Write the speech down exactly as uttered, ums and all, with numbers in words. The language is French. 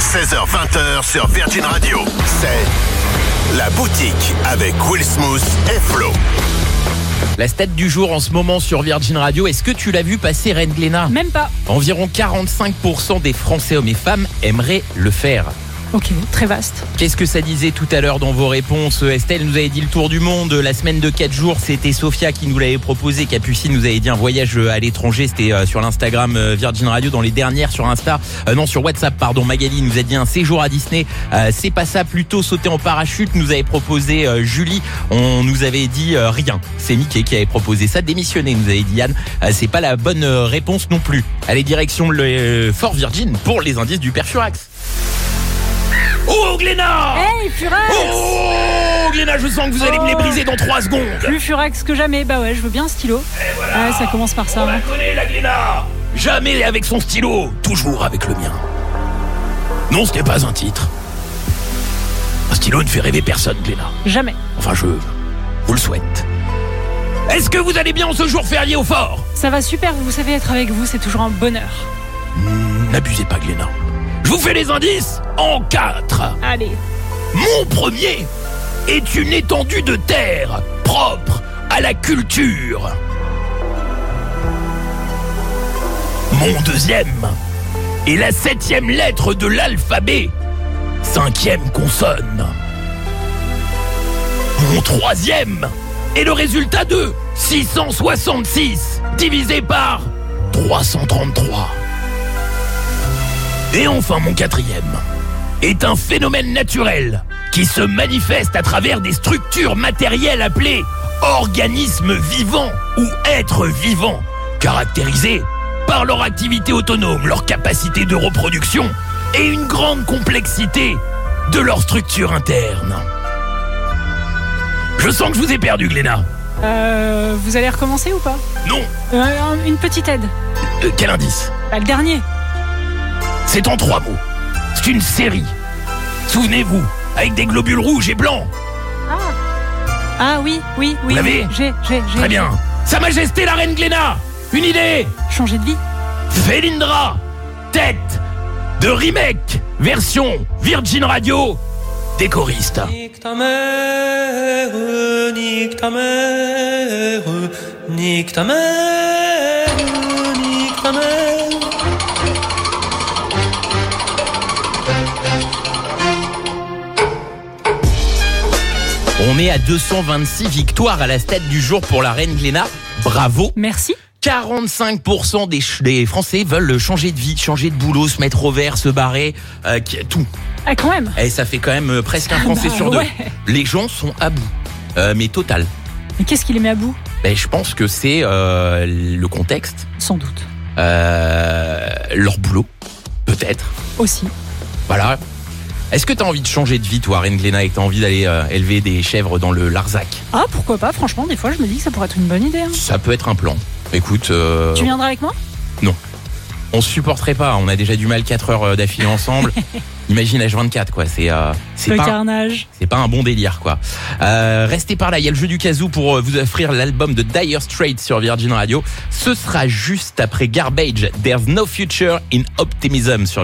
seize heures vingt sur Virgin Radio. C'est La Boutique avec Will Smooth et Flo. La stat du jour en ce moment sur Virgin Radio, est-ce que tu l'as vu passer, Reine Glénat ? Même pas. Environ quarante-cinq pour cent des Français hommes et femmes aimeraient le faire. Ok, très vaste. Qu'est-ce que ça disait tout à l'heure dans vos réponses ? Estelle nous avait dit le tour du monde, la semaine de quatre jours, c'était Sophia qui nous l'avait proposé. Capucine nous avait dit un voyage à l'étranger, c'était sur l'Instagram Virgin Radio dans les dernières sur Insta. Euh, non, sur WhatsApp, pardon. Magali nous a dit un séjour à Disney. Euh, c'est pas ça, plutôt sauter en parachute, nous avait proposé euh, Julie. On nous avait dit euh, rien. C'est Mickey qui avait proposé ça. Démissionner, nous avait dit Yann. Euh, c'est pas la bonne euh, réponse non plus. Allez, direction le euh, Fort Virgin pour les indices du Père Furax. Oh Glénat! Hey Furax! Oh Glénat, je sens que vous allez oh. me les briser dans trois secondes. Plus Furax que jamais, bah ouais, je veux bien un stylo. Voilà. Ouais, ça commence par ça. On la connaît la Glénat. Jamais avec son stylo, toujours avec le mien. Non, ce n'est pas un titre. Un stylo ne fait rêver personne, Glénat. Jamais. Enfin, je vous le souhaite. Est-ce que vous allez bien en ce jour férié au fort? Ça va super, vous savez, être avec vous, c'est toujours un bonheur. Mmh, n'abusez pas, Glénat. Je vous fais les indices en quatre. Allez. Mon premier est une étendue de terre propre à la culture. Mon deuxième est la septième lettre de l'alphabet, cinquième consonne. Mon troisième est le résultat de six cent soixante-six divisé par trois cent trente-trois. Et enfin, mon quatrième est un phénomène naturel qui se manifeste à travers des structures matérielles appelées organismes vivants ou êtres vivants, caractérisés par leur activité autonome, leur capacité de reproduction et une grande complexité de leur structure interne. Je sens que je vous ai perdu, Glénat. Euh, vous allez recommencer ou pas? Non. Euh, une petite aide. Euh, quel indice? Bah, le dernier. C'est en trois mots. C'est une série. Souvenez-vous, avec des globules rouges et blancs. Ah, ah oui, oui, oui. Vous l'avez? oui. J'ai, j'ai, j'ai. Très bien. Sa Majesté la Reine Glénat. Une idée? Changer de vie. Félindra. Tête de remake. Version Virgin Radio. Des choristes. Nique ta mère, nique ta mère, nique ta mère, nique ta mère. On est à deux cent vingt-six victoires à la stat du jour pour la Reine Glénat. Bravo. Merci. quarante-cinq pour cent des, ch- des Français veulent changer de vie, changer de boulot, se mettre au vert, se barrer, euh, tout. Ah, quand même. Et ça fait quand même euh, presque un Français bah, sur deux. ouais. Les gens sont à bout, euh, mais total. Mais qu'est-ce qui les met à bout? Ben, je pense que c'est euh, le contexte, Sans doute. euh, leur boulot, peut-être. Aussi. Voilà. Est-ce que t'as envie de changer de vie, toi, Reine Glénat, et que t'as envie d'aller euh, élever des chèvres dans le Larzac? Ah, pourquoi pas? Franchement, des fois, je me dis que ça pourrait être une bonne idée. Hein. Ça peut être un plan. Écoute... Euh... Tu viendras avec moi? Non. On se supporterait pas, on a déjà du mal quatre heures d'affilée ensemble. Imagine H vingt-quatre, quoi. C'est, euh, c'est, Le pas, carnage. c'est pas un bon délire, quoi. Euh, restez par là, il y a le jeu du casou pour vous offrir l'album de Dire Straits sur Virgin Radio. Ce sera juste après Garbage, There's No Future in Optimism sur